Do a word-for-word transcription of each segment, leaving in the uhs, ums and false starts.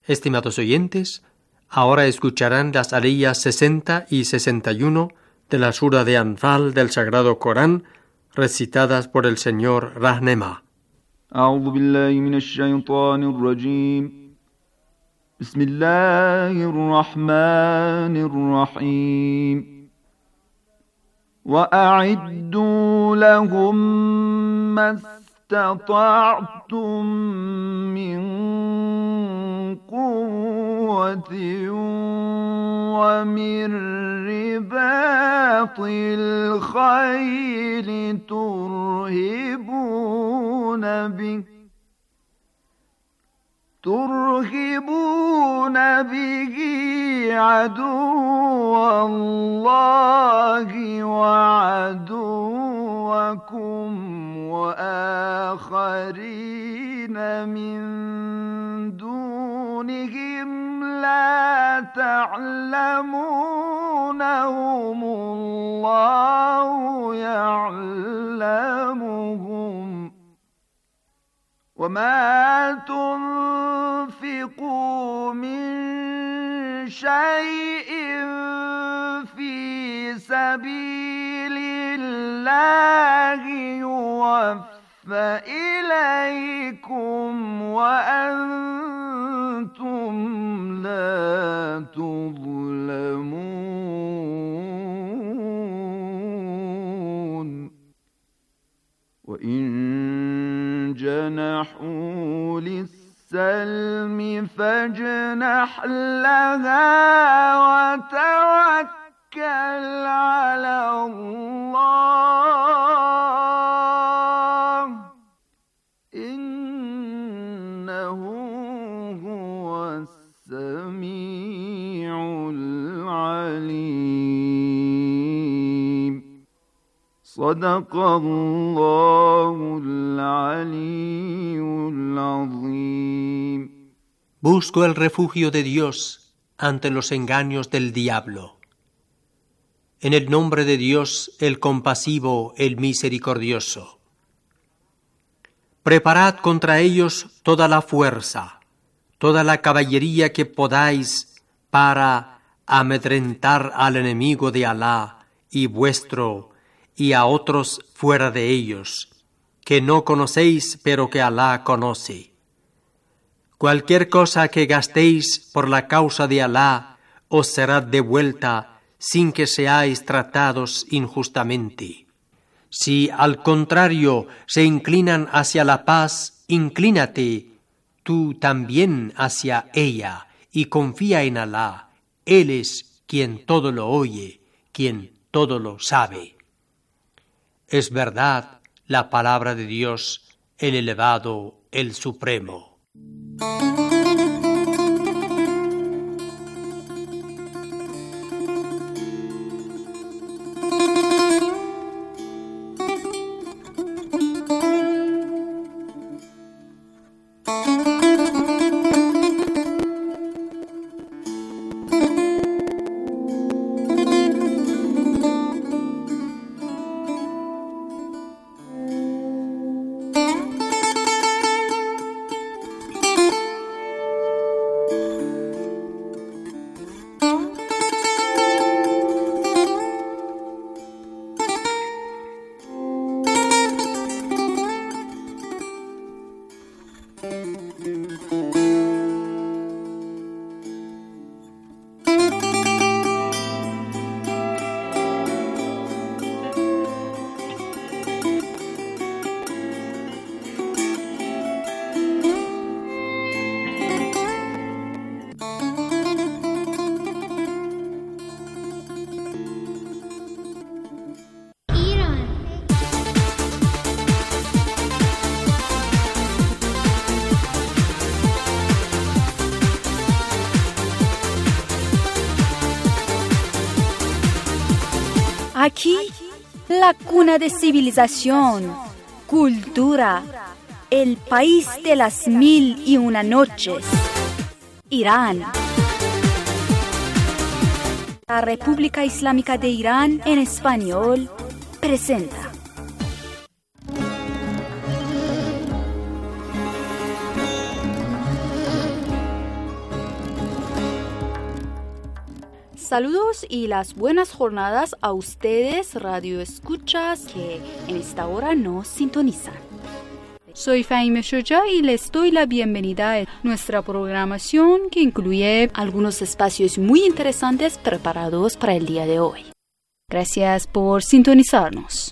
Estimados oyentes, ahora escucharán las aliyas sesenta y sesenta y uno de la sura de Anfal del Sagrado Corán, recitadas por el señor Rahnema. أعوذ بالله من الشيطان الرجيم بسم الله الرحمن الرحيم وأعدوا لهم ما استطعتم من قوة ومن رباط الخيل ترهبون به ترهبون به عدو الله وعدوكم وآخرين من دونهم لا تعلمونهم الله يعلمهم وما تنفقوا من شيء في سبيل الله يوفى إليكم وأنتم لا تظلمون وإن جنحوا للسلم فاجنح لها وتوكل على الله إنه هو السميع العليم صدق الله العلي العظيم. Busco el refugio de Dios ante los engaños del diablo. En el nombre de Dios, el compasivo, el misericordioso. Preparad contra ellos toda la fuerza, toda la caballería que podáis para amedrentar al enemigo de Alá y vuestro y a otros fuera de ellos, que no conocéis pero que Alá conoce. Cualquier cosa que gastéis por la causa de Alá os será devuelta sin que seáis tratados injustamente. Si al contrario se inclinan hacia la paz, inclínate tú también hacia ella y confía en Alá. Él es quien todo lo oye, quien todo lo sabe. Es verdad la palabra de Dios, el elevado, el supremo. Aquí, la cuna de civilización, cultura, el país de las mil y una noches, Irán. La República Islámica de Irán en español presenta. Saludos y las buenas jornadas a ustedes, radio escuchas, que en esta hora nos sintonizan. Soy Fahime Shoja y les doy la bienvenida a nuestra programación que incluye algunos espacios muy interesantes preparados para el día de hoy. Gracias por sintonizarnos.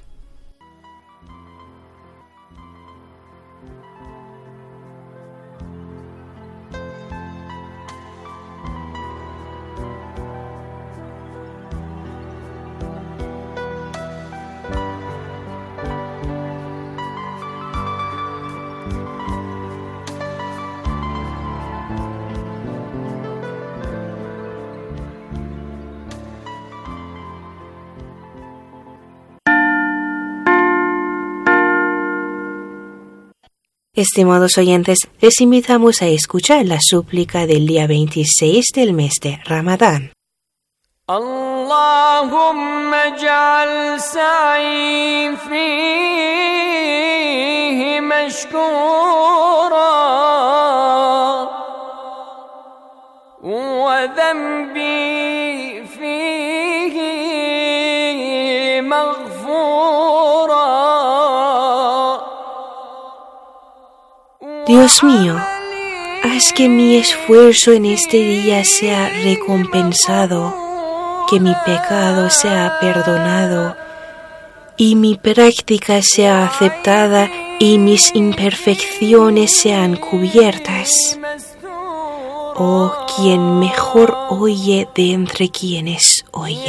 Estimados oyentes, les invitamos a escuchar la súplica del día veintiséis del mes de Ramadán. Allahumma ij'al sa'i fihi mashkura wa dhanbi fihi maghfura. Dios mío, haz que mi esfuerzo en este día sea recompensado, que mi pecado sea perdonado y mi práctica sea aceptada y mis imperfecciones sean cubiertas. Oh, quien mejor oye de entre quienes oye.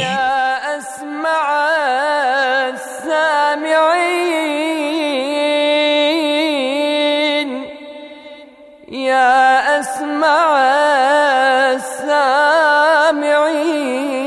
يا أسمع السامعين.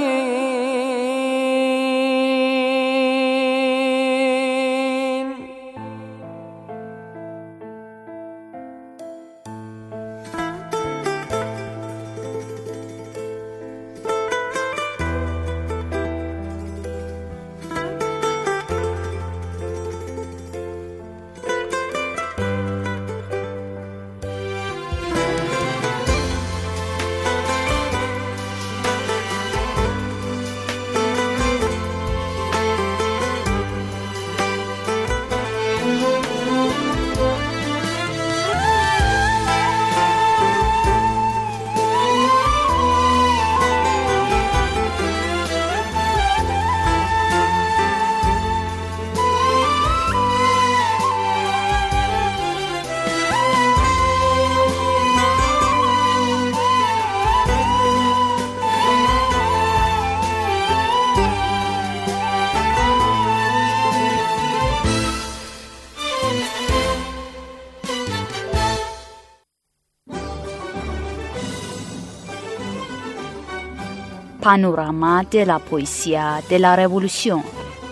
Panorama de la poesía de la revolución.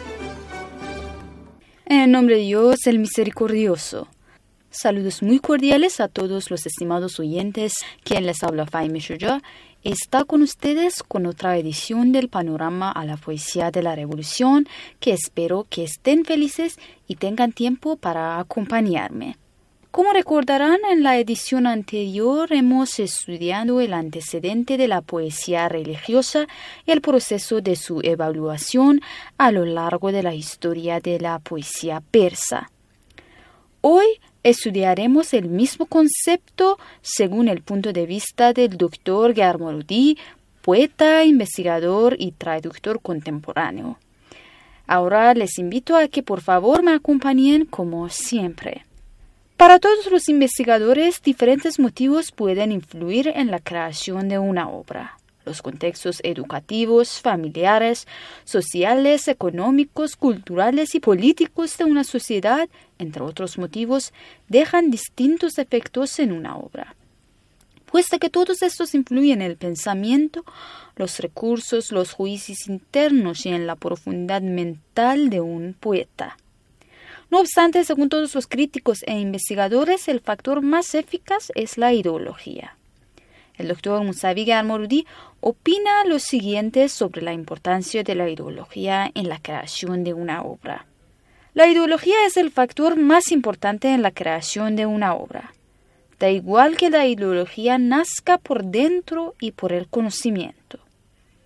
En el nombre de Dios, el misericordioso. Saludos muy cordiales a todos los estimados oyentes. Quien les habla, Fahime Shoja, está con ustedes con otra edición del Panorama a la poesía de la revolución, que espero que estén felices y tengan tiempo para acompañarme. Como recordarán, en la edición anterior hemos estudiado el antecedente de la poesía religiosa y el proceso de su evaluación a lo largo de la historia de la poesía persa. Hoy estudiaremos el mismo concepto según el punto de vista del doctor Garmoldi, poeta, investigador y traductor contemporáneo. Ahora les invito a que por favor me acompañen como siempre. Para todos los investigadores, diferentes motivos pueden influir en la creación de una obra. Los contextos educativos, familiares, sociales, económicos, culturales y políticos de una sociedad, entre otros motivos, dejan distintos efectos en una obra. Puesto que todos estos influyen en el pensamiento, los recursos, los juicios internos y en la profundidad mental de un poeta. No obstante, según todos los críticos e investigadores, el factor más eficaz es la ideología. El doctor Musavi Garmoldi opina lo siguiente sobre la importancia de la ideología en la creación de una obra. La ideología es el factor más importante en la creación de una obra. Da igual que la ideología nazca por dentro y por el conocimiento.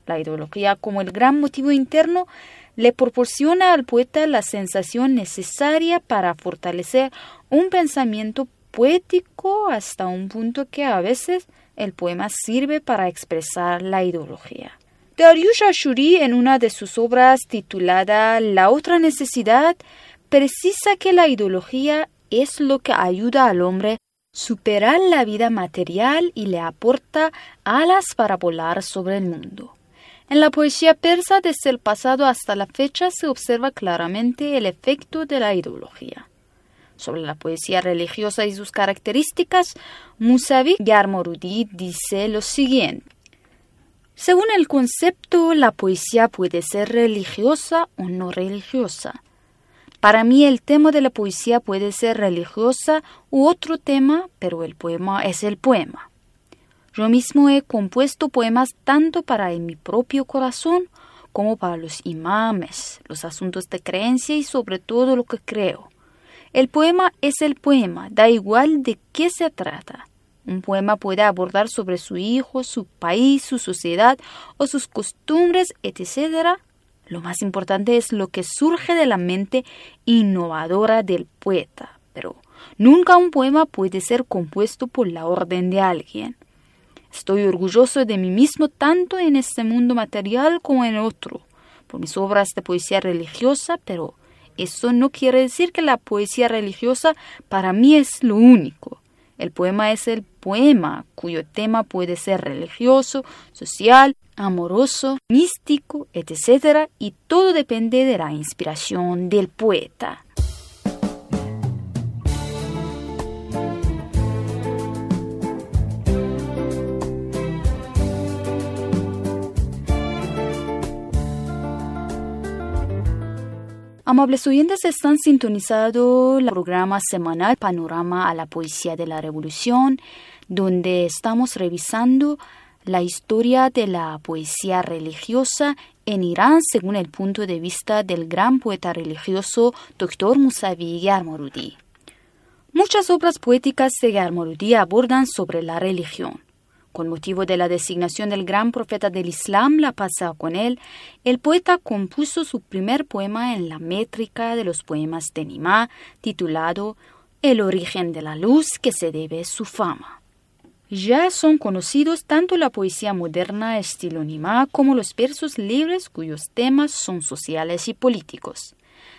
La ideología, como el gran motivo interno, le proporciona al poeta la sensación necesaria para fortalecer un pensamiento poético hasta un punto que a veces el poema sirve para expresar la ideología. Dariush Ashuri, en una de sus obras titulada La otra necesidad, precisa que la ideología es lo que ayuda al hombre a superar la vida material y le aporta alas para volar sobre el mundo. En la poesía persa, desde el pasado hasta la fecha, se observa claramente el efecto de la ideología. Sobre la poesía religiosa y sus características, Musavi Yarmorudi dice lo siguiente. Según el concepto, la poesía puede ser religiosa o no religiosa. Para mí el tema de la poesía puede ser religiosa u otro tema, pero el poema es el poema. Yo mismo he compuesto poemas tanto para mi propio corazón como para los imames, los asuntos de creencia y sobre todo lo que creo. El poema es el poema, da igual de qué se trata. Un poema puede abordar sobre su hijo, su país, su sociedad o sus costumbres, etcétera. Lo más importante es lo que surge de la mente innovadora del poeta, pero nunca un poema puede ser compuesto por la orden de alguien. Estoy orgulloso de mí mismo tanto en este mundo material como en otro, por mis obras de poesía religiosa, pero eso no quiere decir que la poesía religiosa para mí es lo único. El poema es el poema, cuyo tema puede ser religioso, social, amoroso, místico, etcétera, y todo depende de la inspiración del poeta. Amables oyentes, están sintonizando el programa semanal Panorama a la Poesía de la Revolución, donde estamos revisando la historia de la poesía religiosa en Irán según el punto de vista del gran poeta religioso doctor Musavi Yarmorudi. Muchas obras poéticas de Yarmorudi abordan sobre la religión. Con motivo de la designación del gran profeta del Islam, la paz sea con él, el poeta compuso su primer poema en la métrica de los poemas de Nimá, titulado El origen de la luz que se debe su fama. Ya son conocidos tanto la poesía moderna estilo Nimá como los versos libres cuyos temas son sociales y políticos.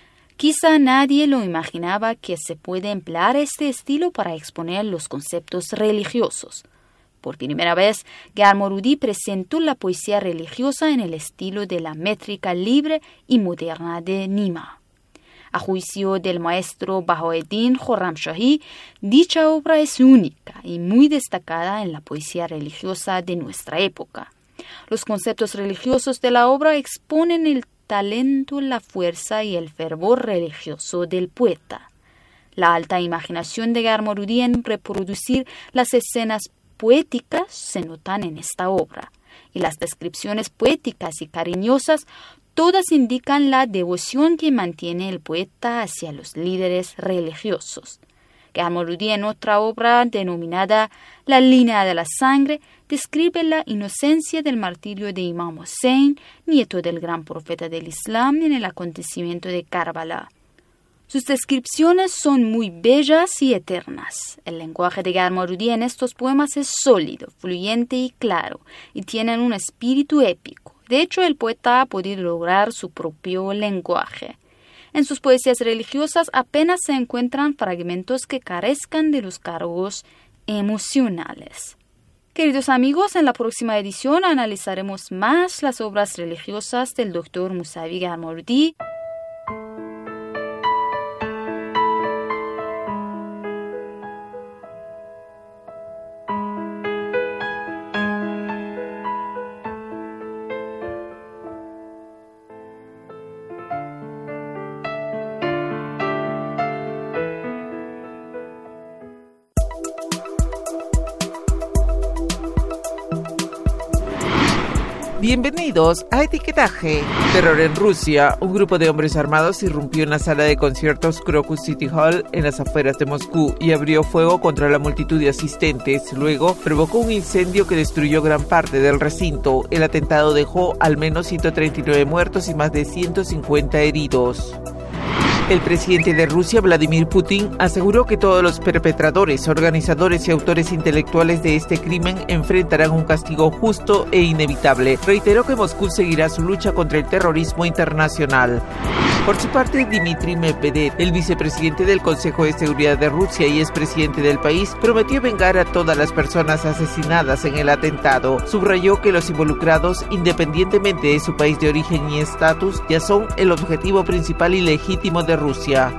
Quizá nadie lo imaginaba que se puede emplear este estilo para exponer los conceptos religiosos. Por primera vez, Yarmorudi presentó la poesía religiosa en el estilo de la métrica libre y moderna de Nimá. A juicio del maestro Bahaeddin Khorramshahi, dicha obra es única y muy destacada en la poesía religiosa de nuestra época. Los conceptos religiosos de la obra exponen el talento, la fuerza y el fervor religioso del poeta. La alta imaginación de Yarmorudi en reproducir las escenas poéticas se notan en esta obra, y las descripciones poéticas y cariñosas todas indican la devoción que mantiene el poeta hacia los líderes religiosos. Yarmorudi, en otra obra denominada La línea de la sangre, describe la inocencia del martirio de Imam Hussein, nieto del gran profeta del Islam, en el acontecimiento de Karbala. Sus descripciones son muy bellas y eternas. El lenguaje de Yarmorudi en estos poemas es sólido, fluyente y claro, y tienen un espíritu épico. De hecho, el poeta ha podido lograr su propio lenguaje. En sus poesías religiosas apenas se encuentran fragmentos que carezcan de los cargos emocionales. Queridos amigos, en la próxima edición analizaremos más las obras religiosas del doctor Musavi Yarmorudi. Bienvenidos a Etiquetaje. Terror en Rusia. Un grupo de hombres armados irrumpió en la sala de conciertos Crocus City Hall en las afueras de Moscú y abrió fuego contra la multitud de asistentes. Luego provocó un incendio que destruyó gran parte del recinto. El atentado dejó al menos ciento treinta y nueve muertos y más de ciento cincuenta heridos. El presidente de Rusia, Vladimir Putin, aseguró que todos los perpetradores, organizadores y autores intelectuales de este crimen enfrentarán un castigo justo e inevitable. Reiteró que Moscú seguirá su lucha contra el terrorismo internacional. Por su parte, Dmitry Medvedev, el vicepresidente del Consejo de Seguridad de Rusia y expresidente del país, prometió vengar a todas las personas asesinadas en el atentado. Subrayó que los involucrados, independientemente de su país de origen y estatus, ya son el objetivo principal y legítimo de Rusia.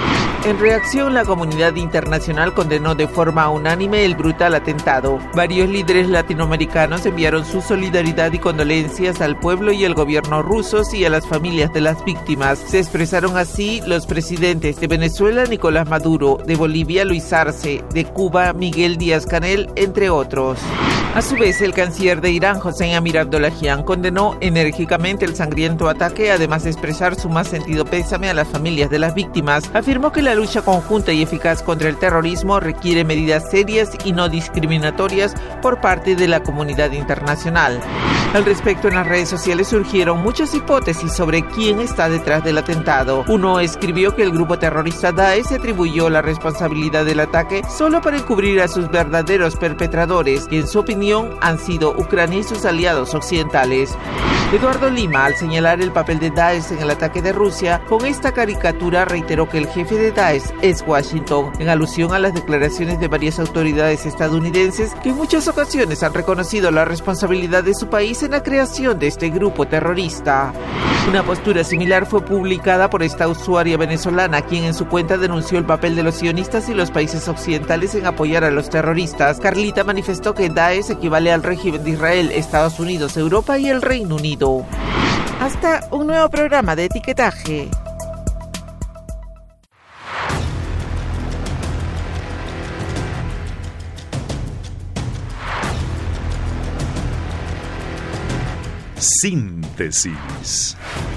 En reacción, la comunidad internacional condenó de forma unánime el brutal atentado. Varios líderes latinoamericanos enviaron su solidaridad y condolencias al pueblo y al gobierno rusos y a las familias de las víctimas. Se expresaron así los presidentes de Venezuela, Nicolás Maduro, de Bolivia, Luis Arce, de Cuba, Miguel Díaz-Canel, entre otros. A su vez, el canciller de Irán, Hossein Amir Abdollahian, condenó enérgicamente el sangriento ataque, además de expresar su más sentido pésame a las familias de las víctimas. Afirmó que la lucha conjunta y eficaz contra el terrorismo requiere medidas serias y no discriminatorias por parte de la comunidad internacional. Al respecto, en las redes sociales surgieron muchas hipótesis sobre quién está detrás del atentado. Uno escribió que el grupo terrorista Daesh se atribuyó la responsabilidad del ataque solo para encubrir a sus verdaderos perpetradores, que en su opinión han sido Ucrania y sus aliados occidentales. Eduardo Lima, al señalar el papel de Daesh en el ataque de Rusia, con esta caricatura reiteró que el jefe de Daesh es Washington, en alusión a las declaraciones de varias autoridades estadounidenses que en muchas ocasiones han reconocido la responsabilidad de su país en la creación de este grupo terrorista. Una postura similar fue publicada por esta usuaria venezolana, quien en su cuenta denunció el papel de los sionistas y los países occidentales en apoyar a los terroristas. Carlita manifestó que Daesh equivale al régimen de Israel, Estados Unidos, Europa y el Reino Unido. Hasta un nuevo programa de Etiquetaje. Síntesis.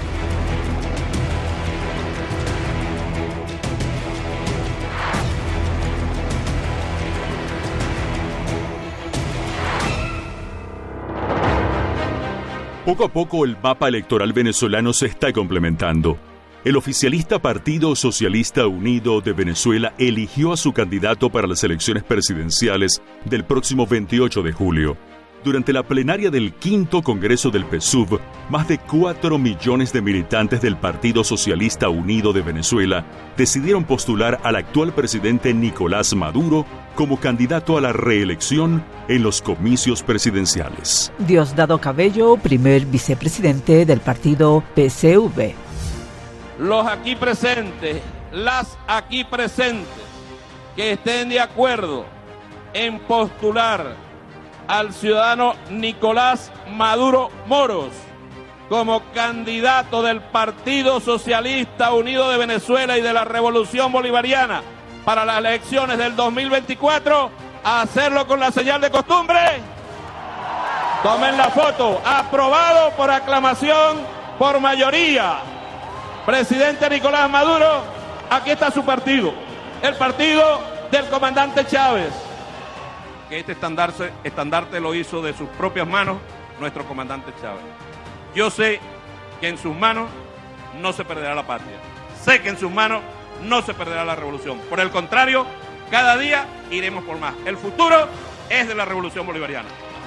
Poco a poco el mapa electoral venezolano se está complementando. El oficialista Partido Socialista Unido de Venezuela eligió a su candidato para las elecciones presidenciales del próximo veintiocho de julio. Durante la plenaria del quinto Congreso del P S U V, más de cuatro millones de militantes del Partido Socialista Unido de Venezuela decidieron postular al actual presidente Nicolás Maduro como candidato a la reelección en los comicios presidenciales. Diosdado Cabello, primer vicepresidente del partido P S U V. Los aquí presentes, las aquí presentes, que estén de acuerdo en postular al ciudadano Nicolás Maduro Moros como candidato del Partido Socialista Unido de Venezuela y de la Revolución Bolivariana para las elecciones del dos mil veinticuatro, a hacerlo con la señal de costumbre. Tomen la foto. Aprobado por aclamación, por mayoría. Presidente Nicolás Maduro, aquí está su partido, el partido del comandante Chávez. Que este estandarte, estandarte lo hizo de sus propias manos nuestro comandante Chávez. Yo sé que en sus manos no se perderá la patria. Sé que en sus manos no se perderá la revolución. Por el contrario, cada día iremos por más. El futuro es de la revolución bolivariana.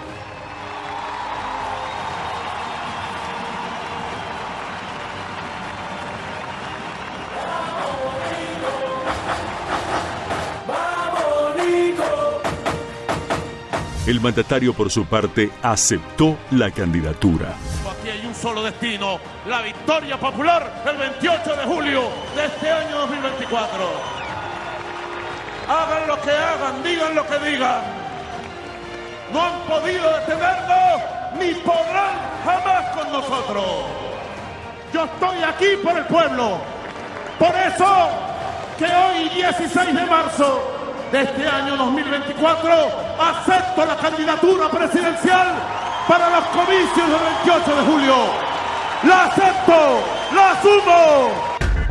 El mandatario, por su parte, aceptó la candidatura. Aquí hay un solo destino, la victoria popular el veintiocho de julio de este año dos mil veinticuatro. Hagan lo que hagan, digan lo que digan. No han podido detenernos ni podrán jamás con nosotros. Yo estoy aquí por el pueblo. Por eso que hoy, dieciséis de marzo de este año dos mil veinticuatro, acepto la candidatura presidencial para los comicios del veintiocho de julio. ¡La acepto! ¡La asumo!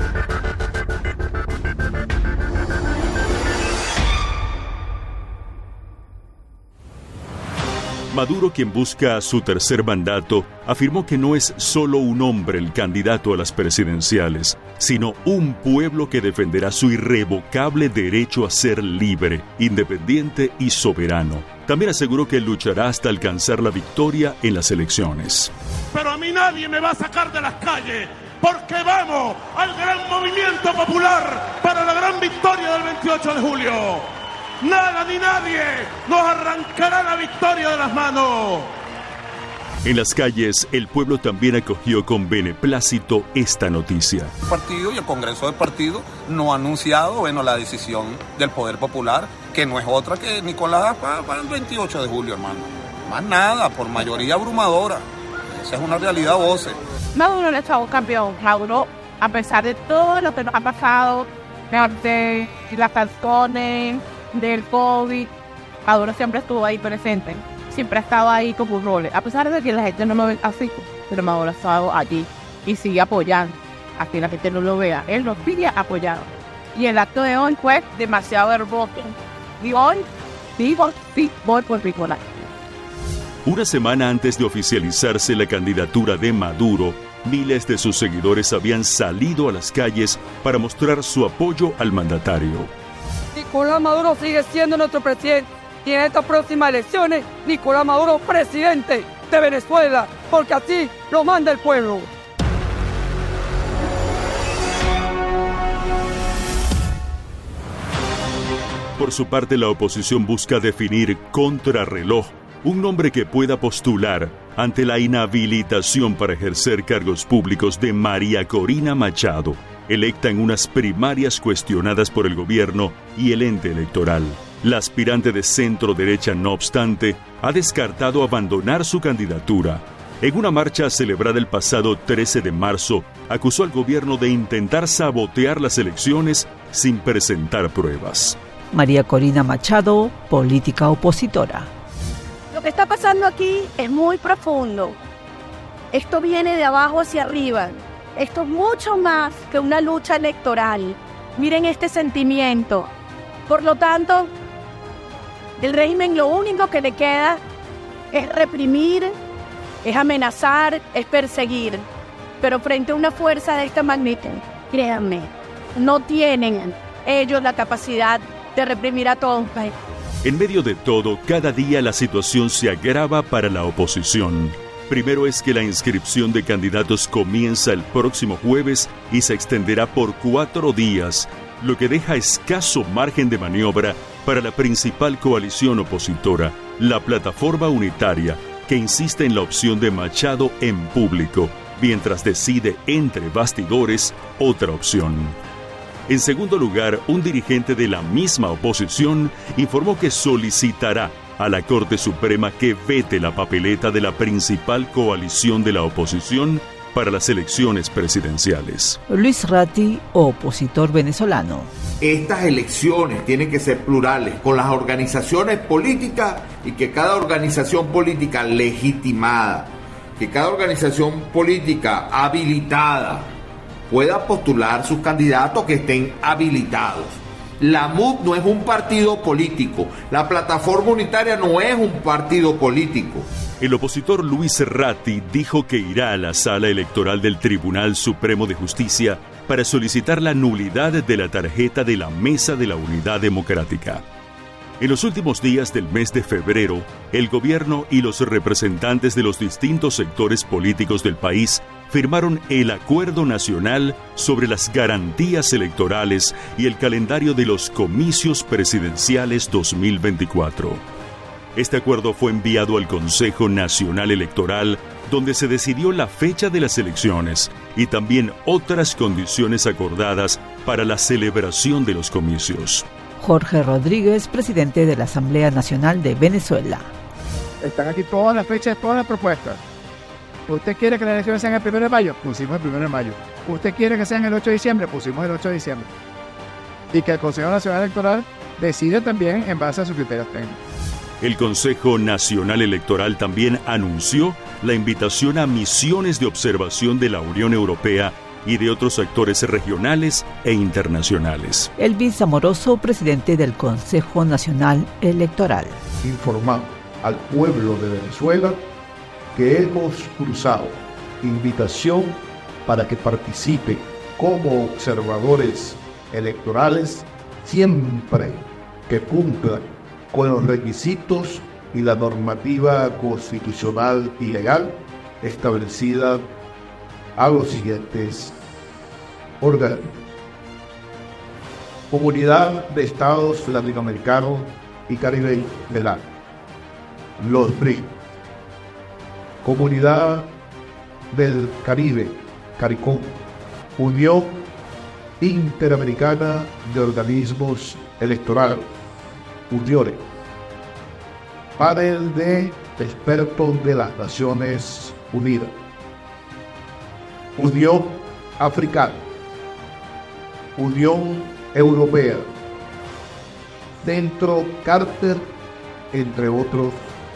Maduro, quien busca su tercer mandato, afirmó que no es solo un hombre el candidato a las presidenciales, sino un pueblo que defenderá su irrevocable derecho a ser libre, independiente y soberano. También aseguró que luchará hasta alcanzar la victoria en las elecciones. Pero a mí nadie me va a sacar de las calles, porque vamos al gran movimiento popular para la gran victoria del veintiocho de julio. Nada ni nadie nos arrancará la victoria de las manos. En las calles, el pueblo también acogió con beneplácito esta noticia. El partido y el Congreso del partido no ha anunciado, bueno, la decisión del Poder Popular, que no es otra que Nicolás para, para el veintiocho de julio, hermano. Más nada, por mayoría abrumadora. Esa es una realidad, voce. Maduro le echó un campeón. Maduro, a pesar de todo lo que nos ha pasado, de las sanciones, del COVID, Maduro siempre estuvo ahí presente, siempre ha estado ahí con un rol, a pesar de que la gente no lo ve así, pero Maduro ha estado allí y sigue apoyando, así la gente no lo vea, él nos sigue apoyando. Y el acto de hoy fue demasiado hermoso, y hoy digo, sí, voy por Nicolás. Una semana antes de oficializarse la candidatura de Maduro, miles de sus seguidores habían salido a las calles para mostrar su apoyo al mandatario. Nicolás Maduro sigue siendo nuestro presidente y en estas próximas elecciones, Nicolás Maduro presidente de Venezuela, porque así lo manda el pueblo. Por su parte, la oposición busca definir contrarreloj un nombre que pueda postular ante la inhabilitación para ejercer cargos públicos de María Corina Machado, electa en unas primarias cuestionadas por el gobierno y el ente electoral. La aspirante de centro-derecha, no obstante, ha descartado abandonar su candidatura. En una marcha celebrada el pasado trece de marzo, acusó al gobierno de intentar sabotear las elecciones sin presentar pruebas. María Corina Machado, política opositora. Lo que está pasando aquí es muy profundo. Esto viene de abajo hacia arriba. Esto es mucho más que una lucha electoral. Miren este sentimiento. Por lo tanto, el régimen lo único que le queda es reprimir, es amenazar, es perseguir. Pero frente a una fuerza de esta magnitud, créanme, no tienen ellos la capacidad de reprimir a todo un país. En medio de todo, cada día la situación se agrava para la oposición. Primero es que la inscripción de candidatos comienza el próximo jueves y se extenderá por cuatro días, lo que deja escaso margen de maniobra para la principal coalición opositora, la Plataforma Unitaria, que insiste en la opción de Machado en público, mientras decide entre bastidores otra opción. En segundo lugar, un dirigente de la misma oposición informó que solicitará a la Corte Suprema que vete la papeleta de la principal coalición de la oposición para las elecciones presidenciales. Luis Ratti, opositor venezolano. Estas elecciones tienen que ser plurales, con las organizaciones políticas y que cada organización política legitimada, que cada organización política habilitada pueda postular sus candidatos que estén habilitados. La M U D no es un partido político, la Plataforma Unitaria no es un partido político. El opositor Luis Ratti dijo que irá a la sala electoral del Tribunal Supremo de Justicia para solicitar la nulidad de la tarjeta de la Mesa de la Unidad Democrática. En los últimos días del mes de febrero, el gobierno y los representantes de los distintos sectores políticos del país firmaron el Acuerdo Nacional sobre las Garantías Electorales y el calendario de los comicios presidenciales dos mil veinticuatro. Este acuerdo fue enviado al Consejo Nacional Electoral, donde se decidió la fecha de las elecciones y también otras condiciones acordadas para la celebración de los comicios. Jorge Rodríguez, presidente de la Asamblea Nacional de Venezuela. Están aquí todas las fechas, todas las propuestas. ¿Usted quiere que las elecciones sean el primero de mayo? Pusimos el primero de mayo. ¿Usted quiere que sean el ocho de diciembre? Pusimos el ocho de diciembre. Y que el Consejo Nacional Electoral decide también en base a sus criterios técnicos. El Consejo Nacional Electoral también anunció la invitación a misiones de observación de la Unión Europea y de otros actores regionales e internacionales. Elvis Amoroso, presidente del Consejo Nacional Electoral. Informar al pueblo de Venezuela que hemos cruzado invitación para que participe como observadores electorales siempre que cumplan con los requisitos y la normativa constitucional y legal establecida a los siguientes órganos: Comunidad de Estados Latinoamericanos y Caribeños de la los B R I C, Comunidad del Caribe, CARICOM, Unión Interamericana de Organismos Electorales, UNIORE, Panel de Expertos de las Naciones Unidas, Unión Africana, Unión Europea, Centro Carter, entre otros.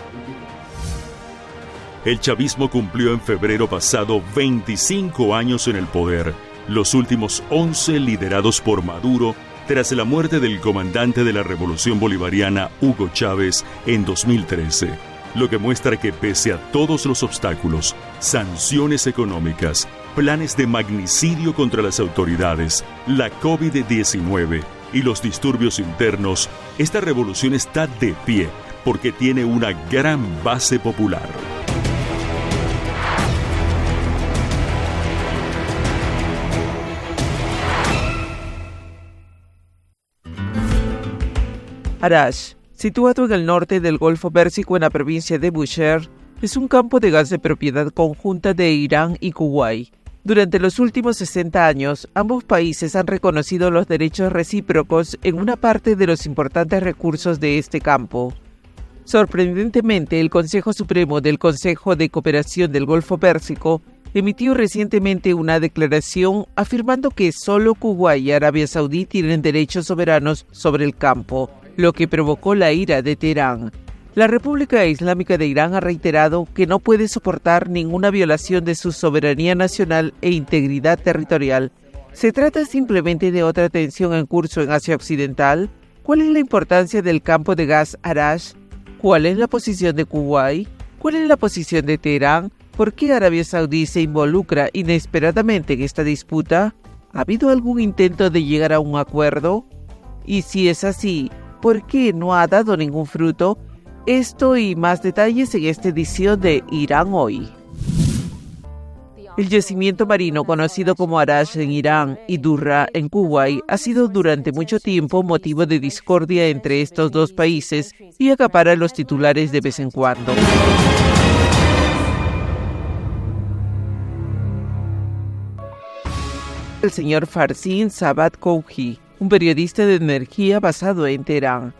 El chavismo cumplió en febrero pasado veinticinco años en el poder, los últimos once liderados por Maduro tras la muerte del comandante de la Revolución Bolivariana, Hugo Chávez, en dos mil trece, lo que muestra que pese a todos los obstáculos, sanciones económicas, planes de magnicidio contra las autoridades, la COVID diecinueve y los disturbios internos, esta revolución está de pie porque tiene una gran base popular. Arash, situado en el norte del Golfo Pérsico en la provincia de Bushehr, es un campo de gas de propiedad conjunta de Irán y Kuwait. Durante los últimos sesenta años, ambos países han reconocido los derechos recíprocos en una parte de los importantes recursos de este campo. Sorprendentemente, el Consejo Supremo del Consejo de Cooperación del Golfo Pérsico emitió recientemente una declaración afirmando que solo Kuwait y Arabia Saudí tienen derechos soberanos sobre el campo, lo que provocó la ira de Teherán. La República Islámica de Irán ha reiterado que no puede soportar ninguna violación de su soberanía nacional e integridad territorial. ¿Se trata simplemente de otra tensión en curso en Asia Occidental? ¿Cuál es la importancia del campo de gas Arash? ¿Cuál es la posición de Kuwait? ¿Cuál es la posición de Teherán? ¿Por qué Arabia Saudí se involucra inesperadamente en esta disputa? ¿Ha habido algún intento de llegar a un acuerdo? Y si es así, ¿por qué no ha dado ningún fruto? Esto y más detalles en esta edición de Irán Hoy. El yacimiento marino conocido como Arash en Irán y Durra en Kuwait ha sido durante mucho tiempo motivo de discordia entre estos dos países y acapara los titulares de vez en cuando. El señor Farsin Sabat Kouhi, un periodista de energía basado en Teherán.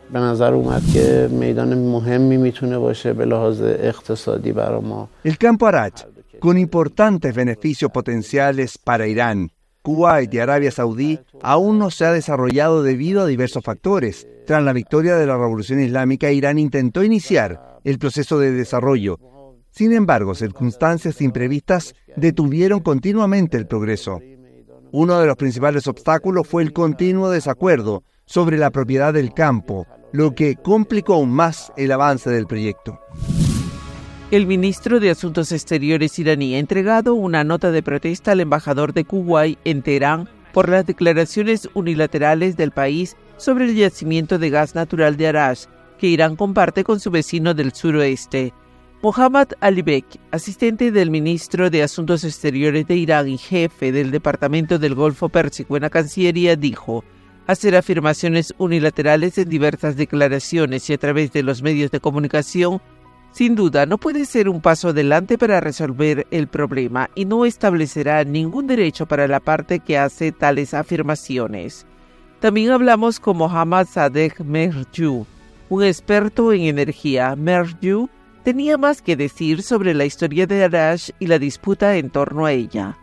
El campo Arash, con importantes beneficios potenciales para Irán, Kuwait y Arabia Saudí, aún no se ha desarrollado debido a diversos factores. Tras la victoria de la Revolución Islámica, Irán intentó iniciar el proceso de desarrollo. Sin embargo, circunstancias imprevistas detuvieron continuamente el progreso. Uno de los principales obstáculos fue el continuo desacuerdo sobre la propiedad del campo, lo que complicó aún más el avance del proyecto. El ministro de Asuntos Exteriores iraní ha entregado una nota de protesta al embajador de Kuwait en Teherán por las declaraciones unilaterales del país sobre el yacimiento de gas natural de Arash, que Irán comparte con su vecino del suroeste. Mohammad Alibek, asistente del ministro de Asuntos Exteriores de Irán y jefe del Departamento del Golfo Pérsico en la Cancillería, dijo: hacer afirmaciones unilaterales en diversas declaraciones y a través de los medios de comunicación, sin duda no puede ser un paso adelante para resolver el problema y no establecerá ningún derecho para la parte que hace tales afirmaciones. También hablamos con Mohammad Sadegh Merju, un experto en energía. Merju tenía más que decir sobre la historia de Arash y la disputa en torno a ella.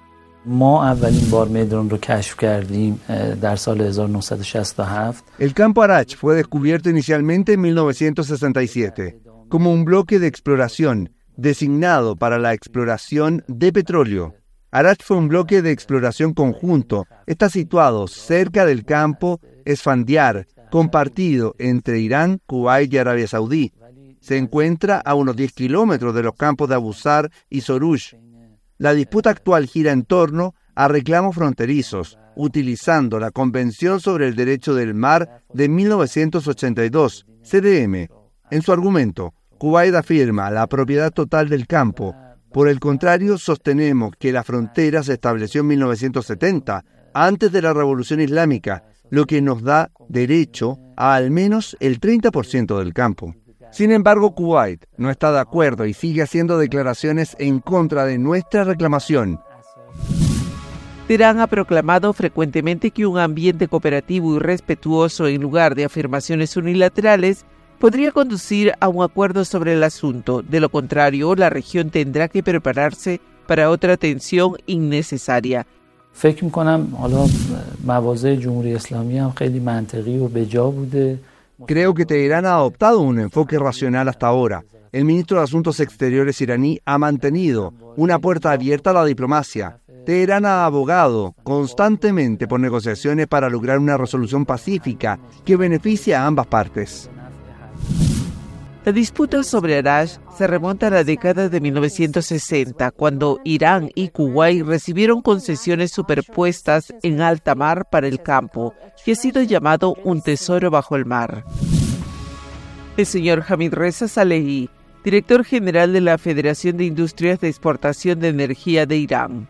El campo Arach fue descubierto inicialmente en mil novecientos sesenta y siete como un bloque de exploración designado para la exploración de petróleo. Arach fue un bloque de exploración conjunto. Está situado cerca del campo Esfandiar, compartido entre Irán, Kuwait y Arabia Saudí. Se encuentra a unos diez kilómetros de los campos de Abu Sar y Soroush. La disputa actual gira en torno a reclamos fronterizos, utilizando la Convención sobre el Derecho del Mar de mil novecientos ochenta y dos, C D M. En su argumento, Kuwait afirma la propiedad total del campo. Por el contrario, sostenemos que la frontera se estableció en mil novecientos setenta, antes de la Revolución Islámica, lo que nos da derecho a al menos el treinta por ciento del campo. Sin embargo, Kuwait no está de acuerdo y sigue haciendo declaraciones en contra de nuestra reclamación. Teherán ha proclamado frecuentemente que un ambiente cooperativo y respetuoso en lugar de afirmaciones unilaterales podría conducir a un acuerdo sobre el asunto. De lo contrario, la región tendrá que prepararse para otra tensión innecesaria. Creo que Teherán ha adoptado un enfoque racional hasta ahora. El ministro de Asuntos Exteriores iraní ha mantenido una puerta abierta a la diplomacia. Teherán ha abogado constantemente por negociaciones para lograr una resolución pacífica que beneficie a ambas partes. La disputa sobre Arach se remonta a la década de mil novecientos sesenta, cuando Irán y Kuwait recibieron concesiones superpuestas en alta mar para el campo, que ha sido llamado un tesoro bajo el mar. El señor Hamid Reza Salehi, director general de la Federación de Industrias de Exportación de Energía de Irán.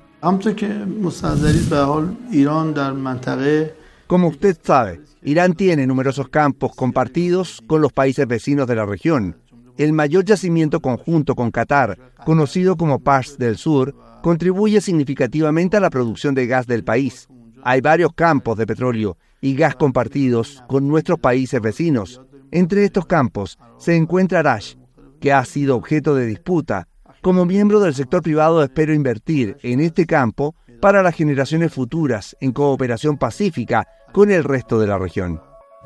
Como usted sabe, Irán tiene numerosos campos compartidos con los países vecinos de la región. El mayor yacimiento conjunto con Qatar, conocido como Pars del Sur, contribuye significativamente a la producción de gas del país. Hay varios campos de petróleo y gas compartidos con nuestros países vecinos. Entre estos campos se encuentra Arach, que ha sido objeto de disputa. Como miembro del sector privado espero invertir en este campo para las generaciones futuras en cooperación pacífica con el resto de la región.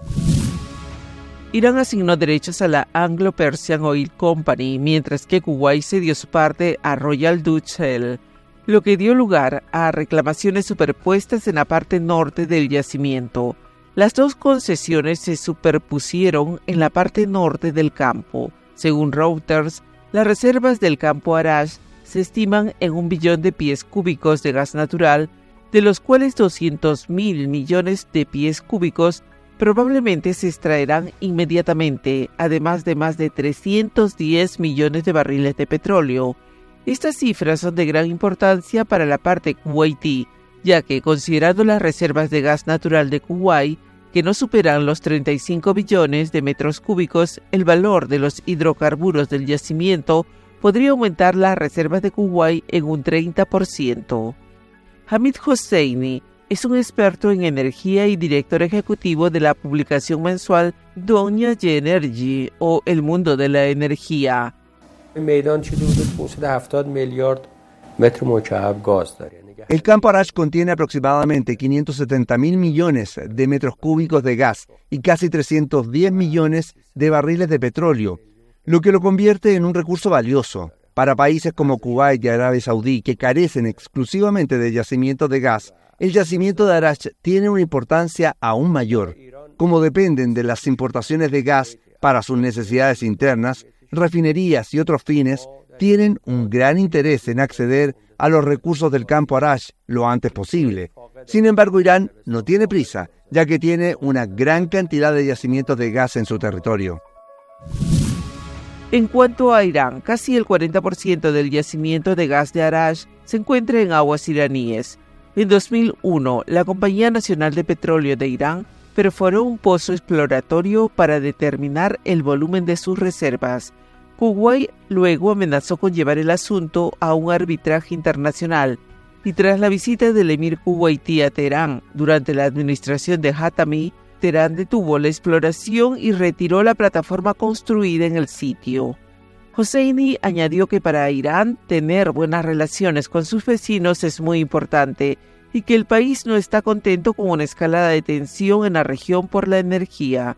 Irán asignó derechos a la Anglo-Persian Oil Company, mientras que Kuwait cedió su parte a Royal Dutch Shell, lo que dio lugar a reclamaciones superpuestas en la parte norte del yacimiento. Las dos concesiones se superpusieron en la parte norte del campo. Según Reuters, las reservas del campo Arach se estiman en un billón de pies cúbicos de gas natural, de los cuales doscientos mil millones de pies cúbicos probablemente se extraerán inmediatamente, además de más de trescientos diez millones de barriles de petróleo. Estas cifras son de gran importancia para la parte kuwaití, ya que, considerando las reservas de gas natural de Kuwait, que no superan los treinta y cinco billones de metros cúbicos, el valor de los hidrocarburos del yacimiento podría aumentar las reservas de Kuwait en un treinta por ciento. Hamid Hosseini es un experto en energía y director ejecutivo de la publicación mensual Dunya Energy, o El Mundo de la Energía. El campo Arach contiene aproximadamente quinientos setenta mil millones de metros cúbicos de gas y casi trescientos diez millones de barriles de petróleo, lo que lo convierte en un recurso valioso. Para países como Kuwait y Arabia Saudí, que carecen exclusivamente de yacimientos de gas, el yacimiento de Arach tiene una importancia aún mayor. Como dependen de las importaciones de gas para sus necesidades internas, refinerías y otros fines tienen un gran interés en acceder a los recursos del campo Arach lo antes posible. Sin embargo, Irán no tiene prisa, ya que tiene una gran cantidad de yacimientos de gas en su territorio. En cuanto a Irán, casi el cuarenta por ciento del yacimiento de gas de Arach se encuentra en aguas iraníes. En dos mil uno, la Compañía Nacional de Petróleo de Irán perforó un pozo exploratorio para determinar el volumen de sus reservas. Kuwait luego amenazó con llevar el asunto a un arbitraje internacional, y tras la visita del emir kuwaití a Teherán durante la administración de Hatami, Teherán detuvo la exploración y retiró la plataforma construida en el sitio. Hosseini añadió que para Irán tener buenas relaciones con sus vecinos es muy importante y que el país no está contento con una escalada de tensión en la región por la energía.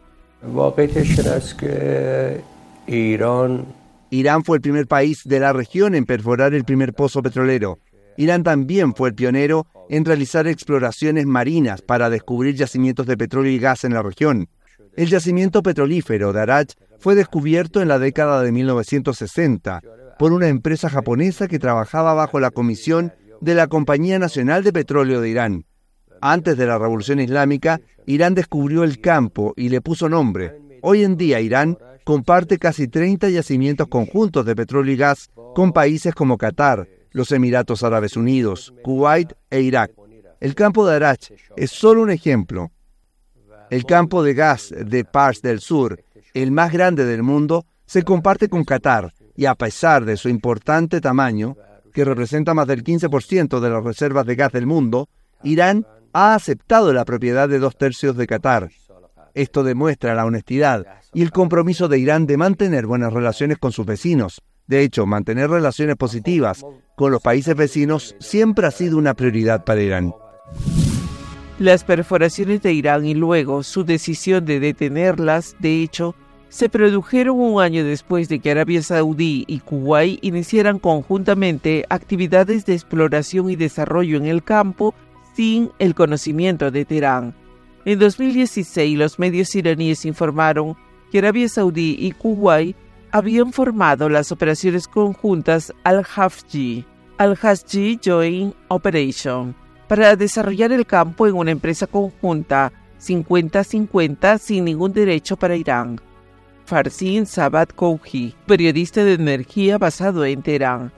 Irán fue el primer país de la región en perforar el primer pozo petrolero. Irán también fue el pionero en realizar exploraciones marinas para descubrir yacimientos de petróleo y gas en la región. El yacimiento petrolífero de Arach fue descubierto en la década de mil novecientos sesenta por una empresa japonesa que trabajaba bajo la comisión de la Compañía Nacional de Petróleo de Irán. Antes de la Revolución Islámica, Irán descubrió el campo y le puso nombre. Hoy en día, Irán comparte casi treinta yacimientos conjuntos de petróleo y gas con países como Qatar, los Emiratos Árabes Unidos, Kuwait e Irak. El campo de Arach es solo un ejemplo. El campo de gas de Pars del Sur, el más grande del mundo, se comparte con Qatar y a pesar de su importante tamaño, que representa más del quince por ciento de las reservas de gas del mundo, Irán ha aceptado la propiedad de dos tercios de Qatar. Esto demuestra la honestidad y el compromiso de Irán de mantener buenas relaciones con sus vecinos. De hecho, mantener relaciones positivas con los países vecinos siempre ha sido una prioridad para Irán. Las perforaciones de Irán y luego su decisión de detenerlas, de hecho, se produjeron un año después de que Arabia Saudí y Kuwait iniciaran conjuntamente actividades de exploración y desarrollo en el campo sin el conocimiento de Teherán. En dos mil dieciséis, los medios iraníes informaron que Arabia Saudí y Kuwait habían formado las operaciones conjuntas Al-Hafji, Al-Hafji Joint Operation, para desarrollar el campo en una empresa conjunta cincuenta cincuenta sin ningún derecho para Irán. Farsin Sabat Kouhi, periodista de energía basado en Teherán.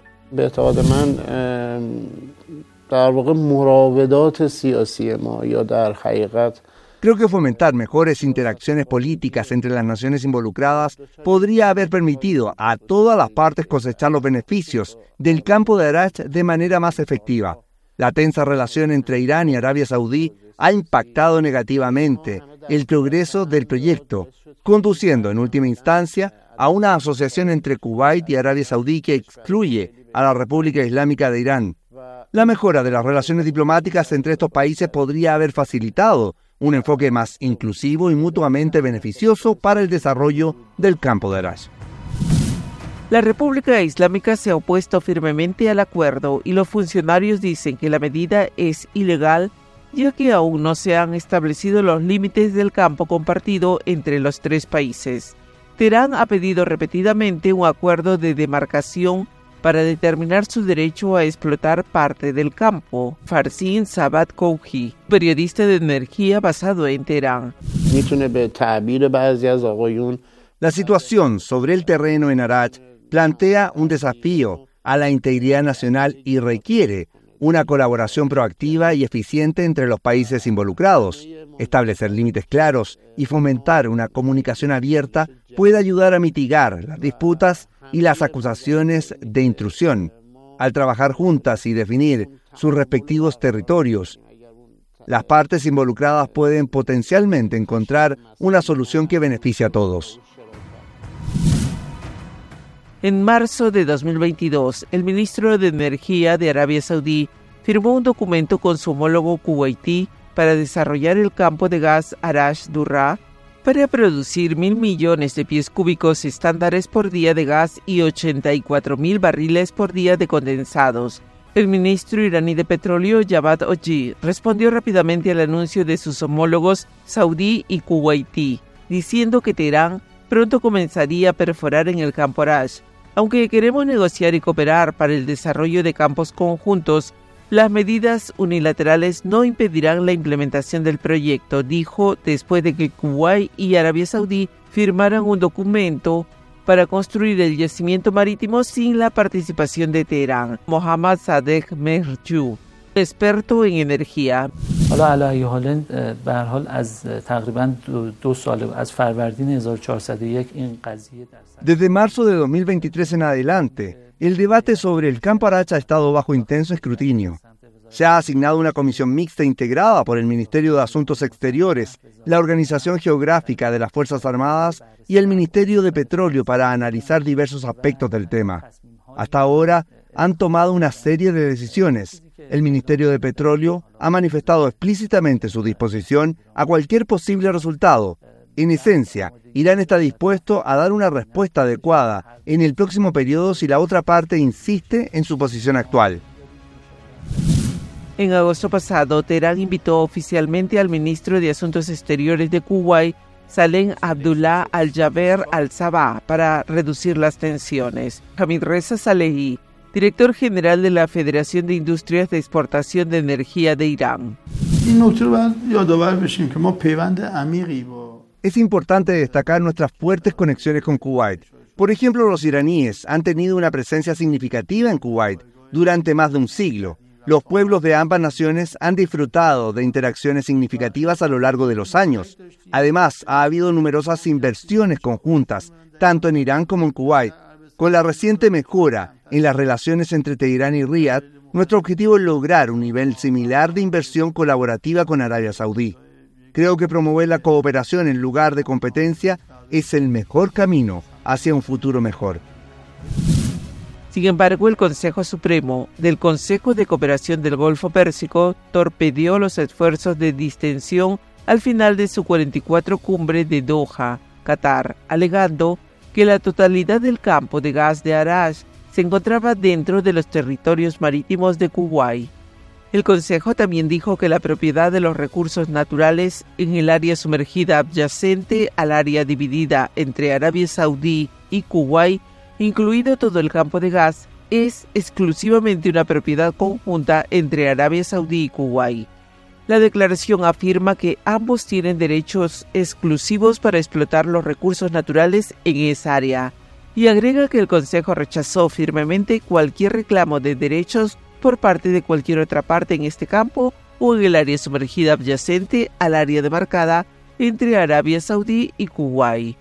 Creo que fomentar mejores interacciones políticas entre las naciones involucradas podría haber permitido a todas las partes cosechar los beneficios del campo de Arach de manera más efectiva. La tensa relación entre Irán y Arabia Saudí ha impactado negativamente el progreso del proyecto, conduciendo en última instancia a una asociación entre Kuwait y Arabia Saudí que excluye a la República Islámica de Irán. La mejora de las relaciones diplomáticas entre estos países podría haber facilitado un enfoque más inclusivo y mutuamente beneficioso para el desarrollo del campo de Arach. La República Islámica se ha opuesto firmemente al acuerdo y los funcionarios dicen que la medida es ilegal, ya que aún no se han establecido los límites del campo compartido entre los tres países. Teherán ha pedido repetidamente un acuerdo de demarcación para determinar su derecho a explotar parte del campo. Farsin Sabat Kouhi, periodista de energía basado en Teherán. La situación sobre el terreno en Arach plantea un desafío a la integridad nacional y requiere una colaboración proactiva y eficiente entre los países involucrados. Establecer límites claros y fomentar una comunicación abierta puede ayudar a mitigar las disputas y las acusaciones de intrusión. Al trabajar juntas y definir sus respectivos territorios, las partes involucradas pueden potencialmente encontrar una solución que beneficie a todos. En marzo de dos mil veintidós, el ministro de Energía de Arabia Saudí firmó un documento con su homólogo kuwaití para desarrollar el campo de gas Arash Durra para producir mil millones de pies cúbicos estándares por día de gas y ochenta y cuatro mil barriles por día de condensados. El ministro iraní de Petróleo, Javad Oji, respondió rápidamente al anuncio de sus homólogos saudí y kuwaití, diciendo que Teherán pronto comenzaría a perforar en el campo Arash. Aunque queremos negociar y cooperar para el desarrollo de campos conjuntos, las medidas unilaterales no impedirán la implementación del proyecto, dijo después de que Kuwait y Arabia Saudí firmaran un documento para construir el yacimiento marítimo sin la participación de Teherán. Mohammad Sadegh Mehrjou, experto en energía. Desde marzo de dos mil veintitrés en adelante, el debate sobre el campo Arach ha estado bajo intenso escrutinio. Se ha asignado una comisión mixta integrada por el Ministerio de Asuntos Exteriores, la Organización Geográfica de las Fuerzas Armadas y el Ministerio de Petróleo para analizar diversos aspectos del tema. Hasta ahora han tomado una serie de decisiones. El Ministerio de Petróleo ha manifestado explícitamente su disposición a cualquier posible resultado. En esencia, Irán está dispuesto a dar una respuesta adecuada en el próximo periodo si la otra parte insiste en su posición actual. En agosto pasado, Teherán invitó oficialmente al ministro de Asuntos Exteriores de Kuwait, Salem Abdullah Al-Jaber Al-Sabah, para reducir las tensiones. Hamid Reza Salehi, director general de la Federación de Industrias de Exportación de Energía de Irán. Es importante destacar nuestras fuertes conexiones con Kuwait. Por ejemplo, los iraníes han tenido una presencia significativa en Kuwait durante más de un siglo. Los pueblos de ambas naciones han disfrutado de interacciones significativas a lo largo de los años. Además, ha habido numerosas inversiones conjuntas, tanto en Irán como en Kuwait. Con la reciente mejora en las relaciones entre Teherán y Riad, nuestro objetivo es lograr un nivel similar de inversión colaborativa con Arabia Saudí. Creo que promover la cooperación en lugar de competencia es el mejor camino hacia un futuro mejor. Sin embargo, el Consejo Supremo del Consejo de Cooperación del Golfo Pérsico torpedeó los esfuerzos de distensión al final de su cuarenta y cuatro cumbre de Doha, Qatar, alegando que la totalidad del campo de gas de Arash se encontraba dentro de los territorios marítimos de Kuwait. El Consejo también dijo que la propiedad de los recursos naturales en el área sumergida adyacente al área dividida entre Arabia Saudí y Kuwait, incluido todo el campo de gas, es exclusivamente una propiedad conjunta entre Arabia Saudí y Kuwait. La declaración afirma que ambos tienen derechos exclusivos para explotar los recursos naturales en esa área, y agrega que el Consejo rechazó firmemente cualquier reclamo de derechos por parte de cualquier otra parte en este campo o en el área sumergida adyacente al área demarcada entre Arabia Saudí y Kuwait.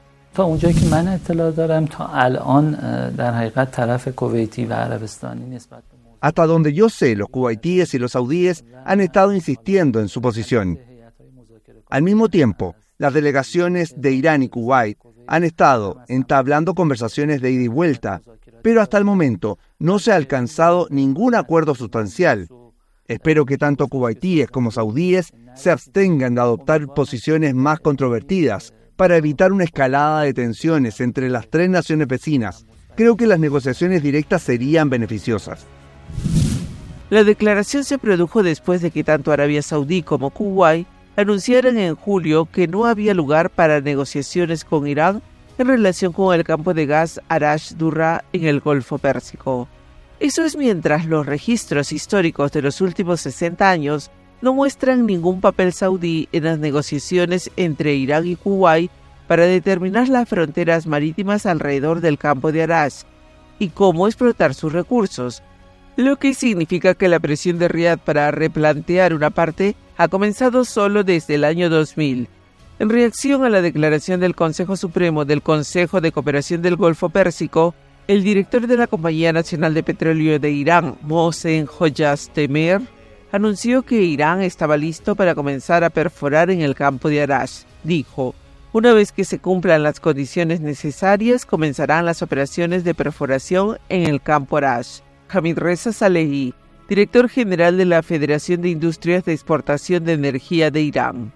Hasta donde yo sé, los kuwaitíes y los saudíes han estado insistiendo en su posición. Al mismo tiempo, las delegaciones de Irán y Kuwait han estado entablando conversaciones de ida y vuelta, pero hasta el momento no se ha alcanzado ningún acuerdo sustancial. Espero que tanto kuwaitíes como saudíes se abstengan de adoptar posiciones más controvertidas para evitar una escalada de tensiones entre las tres naciones vecinas. Creo que las negociaciones directas serían beneficiosas. La declaración se produjo después de que tanto Arabia Saudí como Kuwait anunciaran en julio que no había lugar para negociaciones con Irán en relación con el campo de gas Arash Durra en el Golfo Pérsico. Eso es mientras los registros históricos de los últimos sesenta años no muestran ningún papel saudí en las negociaciones entre Irán y Kuwait para determinar las fronteras marítimas alrededor del campo de Arash y cómo explotar sus recursos, lo que significa que la presión de Riad para replantear una parte ha comenzado solo desde el año dos mil. En reacción a la declaración del Consejo Supremo del Consejo de Cooperación del Golfo Pérsico, el director de la Compañía Nacional de Petróleo de Irán, Mohsen Hojazdemir, anunció que Irán estaba listo para comenzar a perforar en el campo de Arash. Dijo, una vez que se cumplan las condiciones necesarias, comenzarán las operaciones de perforación en el campo Arash. Hamid Reza Salehi, director general de la Federación de Industrias de Exportación de Energía de Irán.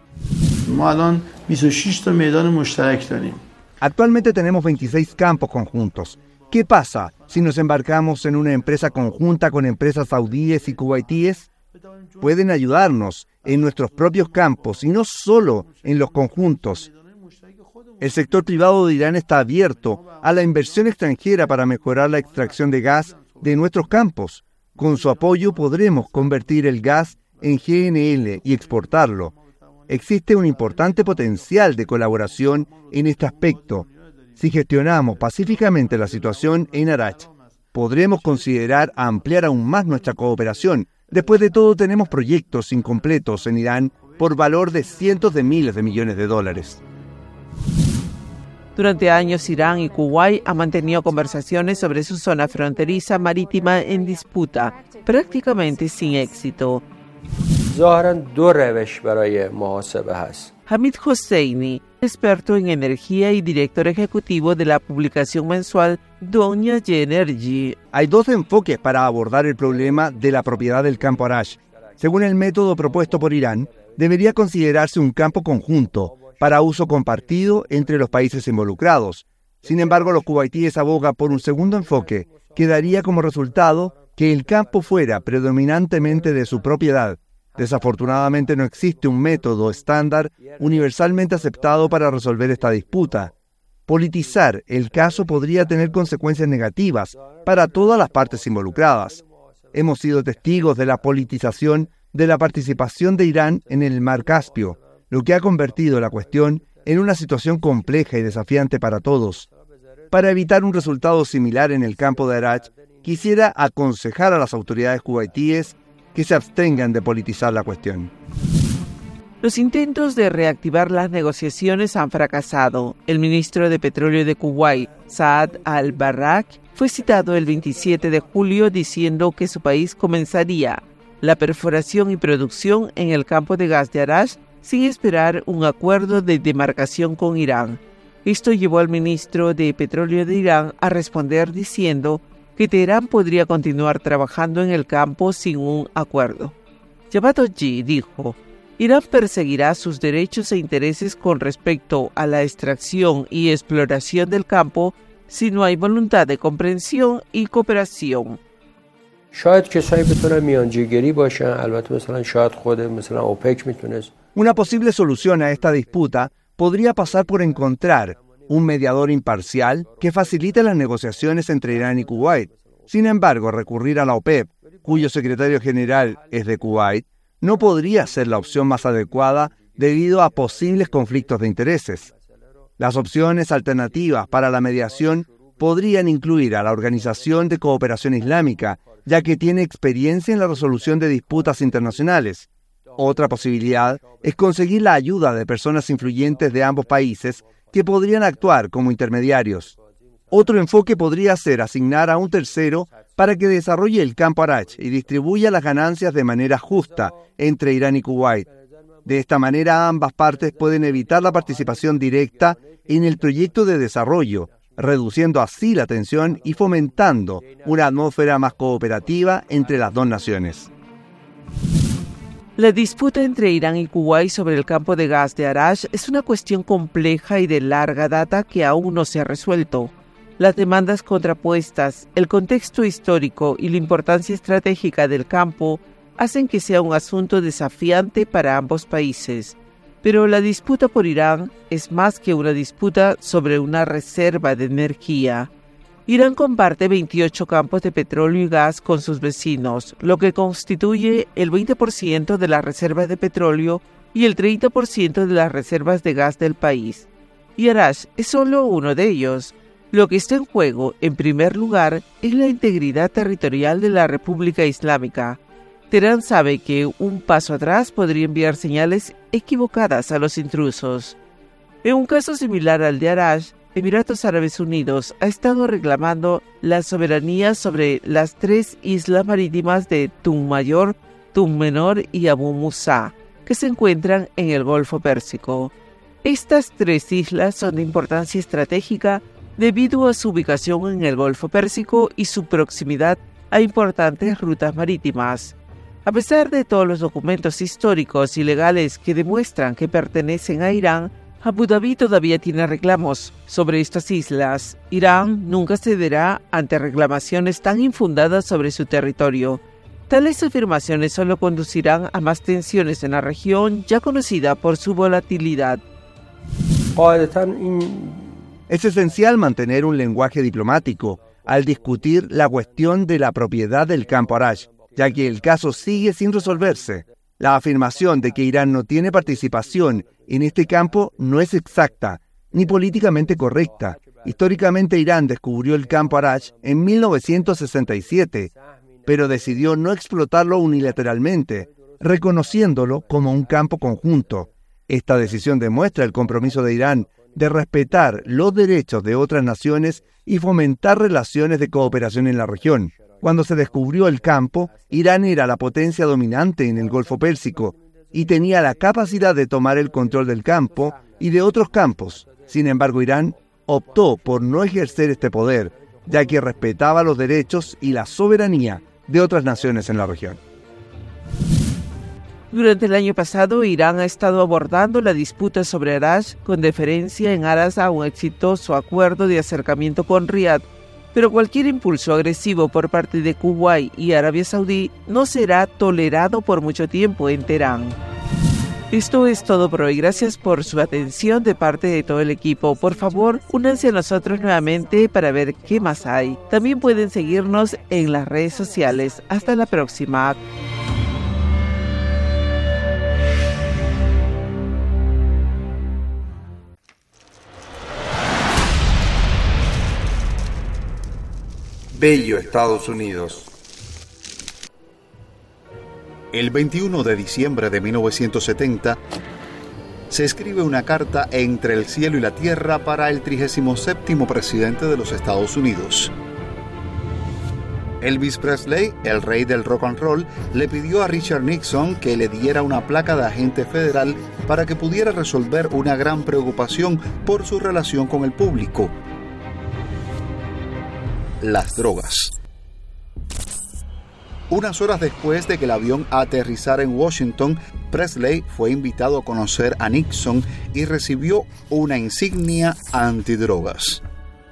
Actualmente tenemos veintiséis campos conjuntos. ¿Qué pasa si nos embarcamos en una empresa conjunta con empresas saudíes y kuwaitíes? Pueden ayudarnos en nuestros propios campos y no solo en los conjuntos. El sector privado de Irán está abierto a la inversión extranjera para mejorar la extracción de gas de nuestros campos. Con su apoyo podremos convertir el gas en G N L y exportarlo. Existe un importante potencial de colaboración en este aspecto. Si gestionamos pacíficamente la situación en Arash, podremos considerar ampliar aún más nuestra cooperación. Después de todo, tenemos proyectos incompletos en Irán por valor de cientos de miles de millones de dólares. Durante años, Irán y Kuwait han mantenido conversaciones sobre su zona fronteriza marítima en disputa, prácticamente sin éxito. Hamid Hosseini, experto en energía y director ejecutivo de la publicación mensual Doña Energy. Hay dos enfoques para abordar el problema de la propiedad del campo Arash. Según el método propuesto por Irán, debería considerarse un campo conjunto para uso compartido entre los países involucrados. Sin embargo, los kuwaitíes abogan por un segundo enfoque, que daría como resultado que el campo fuera predominantemente de su propiedad. Desafortunadamente no existe un método estándar universalmente aceptado para resolver esta disputa. Politizar el caso podría tener consecuencias negativas para todas las partes involucradas. Hemos sido testigos de la politización de la participación de Irán en el Mar Caspio, lo que ha convertido la cuestión en una situación compleja y desafiante para todos. Para evitar un resultado similar en el campo de Arash, quisiera aconsejar a las autoridades kuwaitíes que se abstengan de politizar la cuestión. Los intentos de reactivar las negociaciones han fracasado. El ministro de Petróleo de Kuwait, Saad al-Barrak, fue citado el veintisiete de julio diciendo que su país comenzaría la perforación y producción en el campo de gas de Arash sin esperar un acuerdo de demarcación con Irán. Esto llevó al ministro de Petróleo de Irán a responder diciendo que Teherán podría continuar trabajando en el campo sin un acuerdo. Javad Ojji dijo: Irán perseguirá sus derechos e intereses con respecto a la extracción y exploración del campo si no hay voluntad de comprensión y cooperación. Una posible solución a esta disputa podría pasar por encontrar un mediador imparcial que facilite las negociaciones entre Irán y Kuwait. Sin embargo, recurrir a la OPEP, cuyo secretario general es de Kuwait, no podría ser la opción más adecuada debido a posibles conflictos de intereses. Las opciones alternativas para la mediación podrían incluir a la Organización de Cooperación Islámica, ya que tiene experiencia en la resolución de disputas internacionales. Otra posibilidad es conseguir la ayuda de personas influyentes de ambos países que podrían actuar como intermediarios. Otro enfoque podría ser asignar a un tercero para que desarrolle el campo Arash y distribuya las ganancias de manera justa entre Irán y Kuwait. De esta manera, ambas partes pueden evitar la participación directa en el proyecto de desarrollo, reduciendo así la tensión y fomentando una atmósfera más cooperativa entre las dos naciones. La disputa entre Irán y Kuwait sobre el campo de gas de Arash es una cuestión compleja y de larga data que aún no se ha resuelto. Las demandas contrapuestas, el contexto histórico y la importancia estratégica del campo hacen que sea un asunto desafiante para ambos países. Pero la disputa por Irán es más que una disputa sobre una reserva de energía. Irán comparte veintiocho campos de petróleo y gas con sus vecinos, lo que constituye el veinte por ciento de las reservas de petróleo y el treinta por ciento de las reservas de gas del país. Y Arash es solo uno de ellos. Lo que está en juego, en primer lugar, es la integridad territorial de la República Islámica. Teherán sabe que un paso atrás podría enviar señales equivocadas a los intrusos. En un caso similar al de Arash, Emiratos Árabes Unidos ha estado reclamando la soberanía sobre las tres islas marítimas de Tun Mayor, Tun Menor y Abu Musa, que se encuentran en el Golfo Pérsico. Estas tres islas son de importancia estratégica debido a su ubicación en el Golfo Pérsico y su proximidad a importantes rutas marítimas. A pesar de todos los documentos históricos y legales que demuestran que pertenecen a Irán, Abu Dhabi todavía tiene reclamos sobre estas islas. Irán nunca cederá ante reclamaciones tan infundadas sobre su territorio. Tales afirmaciones solo conducirán a más tensiones en la región ya conocida por su volatilidad. Es esencial mantener un lenguaje diplomático al discutir la cuestión de la propiedad del campo Arash, ya que el caso sigue sin resolverse. La afirmación de que Irán no tiene participación en este campo no es exacta ni políticamente correcta. Históricamente, Irán descubrió el campo Arash en mil novecientos sesenta y siete, pero decidió no explotarlo unilateralmente, reconociéndolo como un campo conjunto. Esta decisión demuestra el compromiso de Irán de respetar los derechos de otras naciones y fomentar relaciones de cooperación en la región. Cuando se descubrió el campo, Irán era la potencia dominante en el Golfo Pérsico y tenía la capacidad de tomar el control del campo y de otros campos. Sin embargo, Irán optó por no ejercer este poder, ya que respetaba los derechos y la soberanía de otras naciones en la región. Durante el año pasado, Irán ha estado abordando la disputa sobre Araj con deferencia en aras a un exitoso acuerdo de acercamiento con Riad, pero cualquier impulso agresivo por parte de Kuwait y Arabia Saudí no será tolerado por mucho tiempo en Teherán. Esto es todo por hoy. Gracias por su atención de parte de todo el equipo. Por favor, únanse a nosotros nuevamente para ver qué más hay. También pueden seguirnos en las redes sociales. Hasta la próxima. Bello Estados Unidos. El veintiuno de diciembre de mil novecientos setenta se escribe una carta entre el cielo y la tierra para el trigésimo séptimo presidente de los Estados Unidos. Elvis Presley, el rey del rock and roll, le pidió a Richard Nixon que le diera una placa de agente federal para que pudiera resolver una gran preocupación por su relación con el público: las drogas. Unas horas después de que el avión aterrizara en Washington, Presley fue invitado a conocer a Nixon y recibió una insignia antidrogas.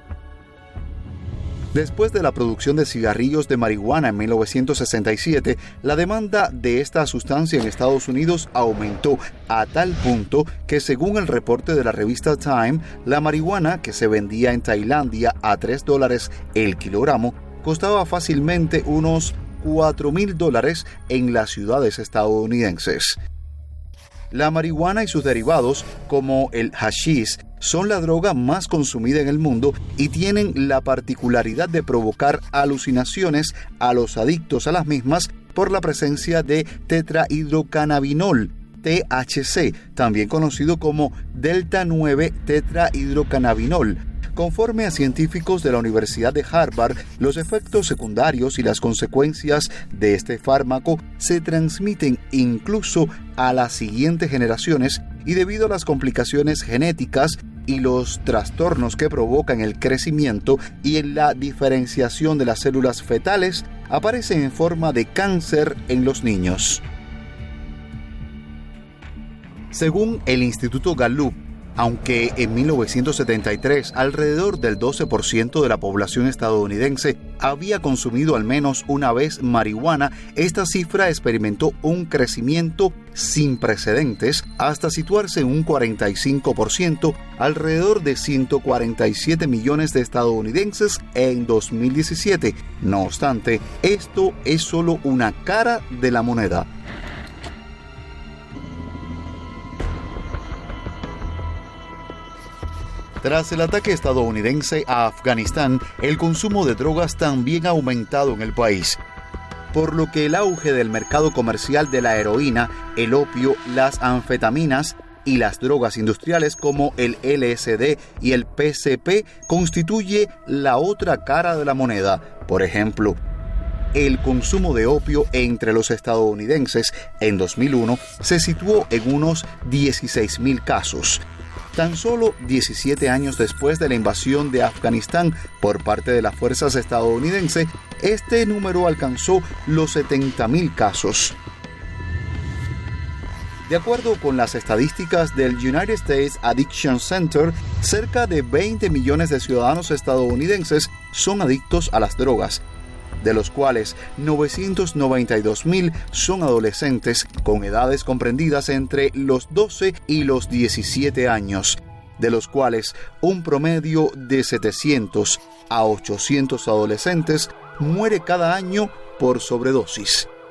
Después de la producción de cigarrillos de marihuana en mil novecientos sesenta y siete, la demanda de esta sustancia en Estados Unidos aumentó a tal punto que, según el reporte de la revista Time, la marihuana que se vendía en Tailandia a tres dólares el kilogramo costaba fácilmente unos cuatro mil dólares en las ciudades estadounidenses. La marihuana y sus derivados, como el hashish, son la droga más consumida en el mundo y tienen la particularidad de provocar alucinaciones a los adictos a las mismas por la presencia de tetrahidrocannabinol, T H C, también conocido como delta nueve tetrahidrocannabinol. Conforme a científicos de la Universidad de Harvard, los efectos secundarios y las consecuencias de este fármaco se transmiten incluso a las siguientes generaciones, y debido a las complicaciones genéticas y los trastornos que provocan el crecimiento y en la diferenciación de las células fetales, aparecen en forma de cáncer en los niños. Según el Instituto Gallup, aunque en mil novecientos setenta y tres alrededor del doce por ciento de la población estadounidense había consumido al menos una vez marihuana, esta cifra experimentó un crecimiento sin precedentes hasta situarse en un cuarenta y cinco por ciento, alrededor de ciento cuarenta y siete millones de estadounidenses en dos mil diecisiete. No obstante, esto es solo una cara de la moneda. Tras el ataque estadounidense a Afganistán, el consumo de drogas también ha aumentado en el país, por lo que el auge del mercado comercial de la heroína, el opio, las anfetaminas y las drogas industriales como el L S D y el P C P constituye la otra cara de la moneda. Por ejemplo, el consumo de opio entre los estadounidenses en dos mil uno se situó en unos dieciséis mil casos. Tan solo diecisiete años después de la invasión de Afganistán por parte de las fuerzas estadounidenses, este número alcanzó los setenta mil casos. De acuerdo con las estadísticas del United States Addiction Center, cerca de veinte millones de ciudadanos estadounidenses son adictos a las drogas, de los cuales novecientos noventa y dos mil son adolescentes con edades comprendidas entre los doce y los diecisiete años, de los cuales un promedio de setecientos a ochocientos adolescentes muere cada año por sobredosis.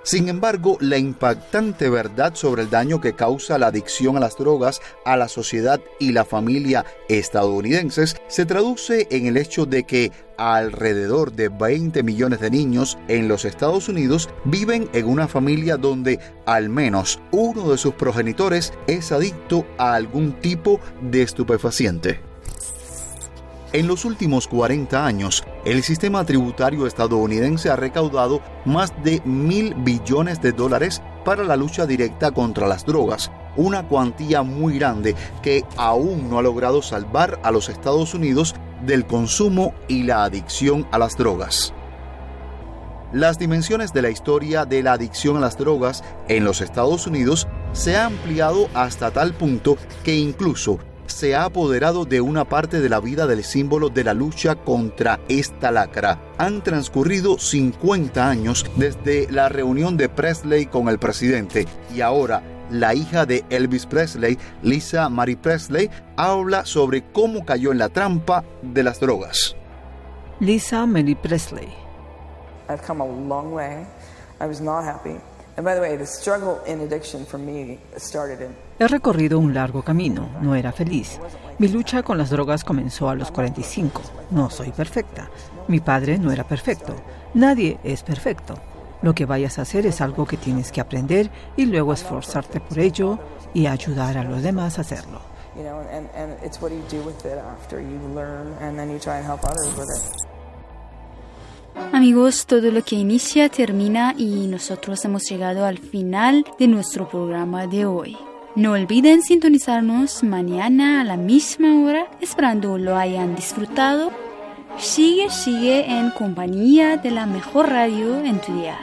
Sin embargo, la impactante verdad sobre el daño que causa la adicción a las drogas a la sociedad y la familia estadounidenses se traduce en el hecho de que alrededor de veinte millones de niños en los Estados Unidos viven en una familia donde al menos uno de sus progenitores es adicto a algún tipo de estupefaciente. En los últimos cuarenta años, el sistema tributario estadounidense ha recaudado más de mil billones de dólares para la lucha directa contra las drogas, una cuantía muy grande que aún no ha logrado salvar a los Estados Unidos del consumo y la adicción a las drogas. Las dimensiones de la historia de la adicción a las drogas en los Estados Unidos se ha ampliado hasta tal punto que incluso se ha apoderado de una parte de la vida del símbolo de la lucha contra esta lacra. Han transcurrido cincuenta años desde la reunión de Presley con el presidente y ahora la hija de Elvis Presley, Lisa Marie Presley, habla sobre cómo cayó en la trampa de las drogas. Lisa Marie Presley. I've come a long way. I was not happy. And by the way, the struggle in addiction for me started in He recorrido un largo camino, no era feliz. Mi lucha con las drogas comenzó a los cuarenta y cinco. No soy perfecta. Mi padre no era perfecto. Nadie es perfecto. Lo que vayas a hacer es algo que tienes que aprender y luego esforzarte por ello y ayudar a los demás a hacerlo. You know, and, and it's what you do with it after you learn and then you try and help others with it. Amigos, todo lo que inicia termina y nosotros hemos llegado al final de nuestro programa de hoy. No olviden sintonizarnos mañana a la misma hora, esperando lo hayan disfrutado. Sigue, sigue en compañía de la mejor radio en tu dial.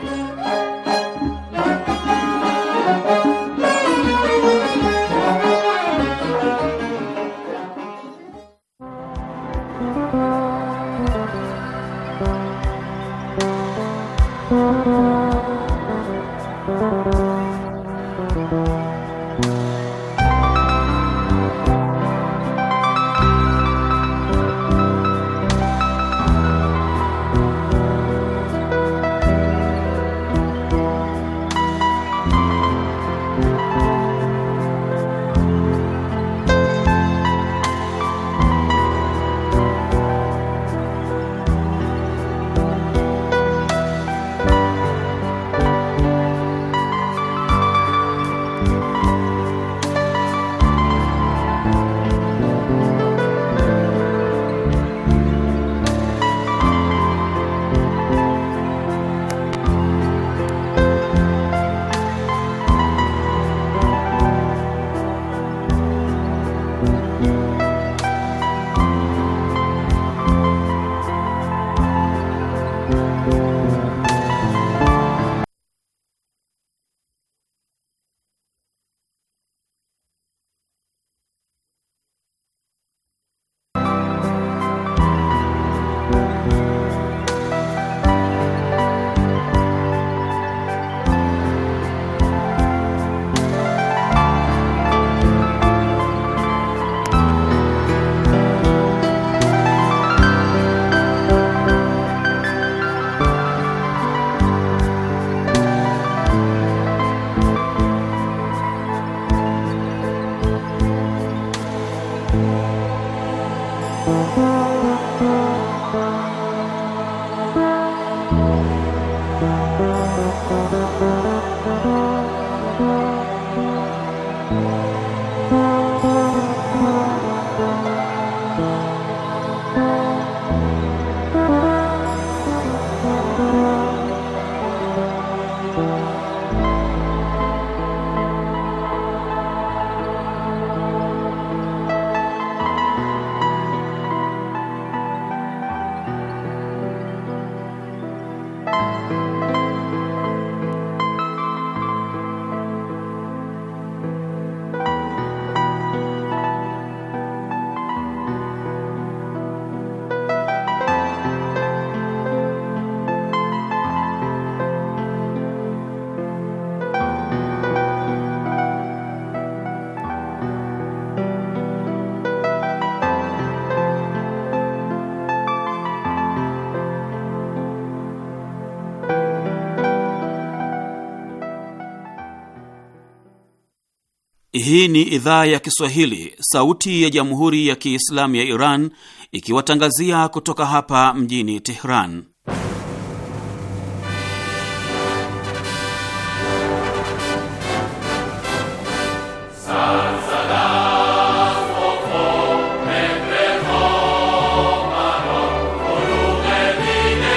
Hii ni idhaa ya Kiswahili, sauti ya Jamhuri ya Kiislamu ya Iran, ikiwatangazia kutoka hapa mjini Tehran.